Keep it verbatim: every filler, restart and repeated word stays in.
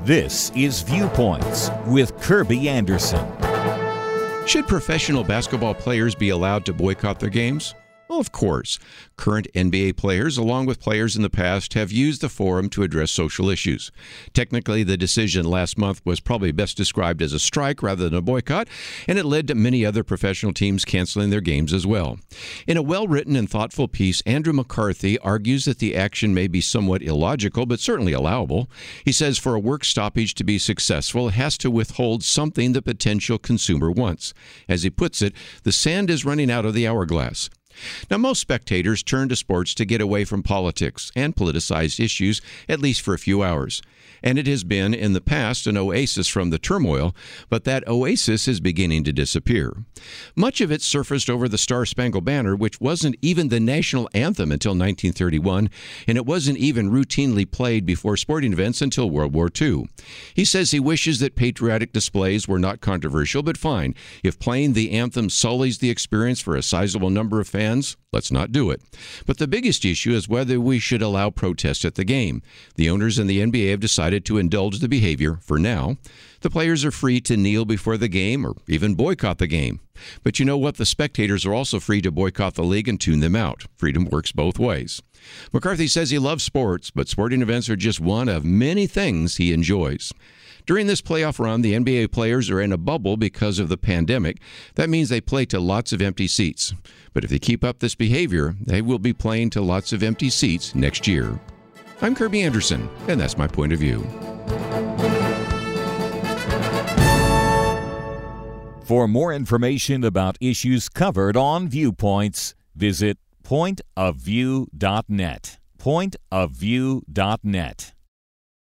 This is Viewpoints with Kirby Anderson. Should professional basketball players be allowed to boycott their games? Well, of course. Current N B A players, along with players in the past, have used the forum to address social issues. Technically, the decision last month was probably best described as a strike rather than a boycott, and it led to many other professional teams canceling their games as well. In a well-written and thoughtful piece, Andrew McCarthy argues that the action may be somewhat illogical, but certainly allowable. He says for a work stoppage to be successful, it has to withhold something the potential consumer wants. As he puts it, the sand is running out of the hourglass. Now, most spectators turn to sports to get away from politics and politicized issues, at least for a few hours. And it has been, in the past, an oasis from the turmoil, but that oasis is beginning to disappear. Much of it surfaced over the Star-Spangled Banner, which wasn't even the national anthem until nineteen thirty-one, and it wasn't even routinely played before sporting events until World War Two. He says he wishes that patriotic displays were not controversial, but fine. If playing the anthem sullies the experience for a sizable number of fans, let's not do it. But the biggest issue is whether we should allow protest at the game. The owners and the N B A have decided to indulge the behavior for now. The players are free to kneel before the game or even boycott the game. But you know what? The spectators are also free to boycott the league and tune them out. Freedom works both ways. McCarthy says he loves sports, but sporting events are just one of many things he enjoys. During this playoff run, the N B A players are in a bubble because of the pandemic. That means they play to lots of empty seats. But if they keep up this behavior, they will be playing to lots of empty seats next year. I'm Kirby Anderson, and that's my point of view. For more information about issues covered on Viewpoints, visit point of view dot net. point of view dot net.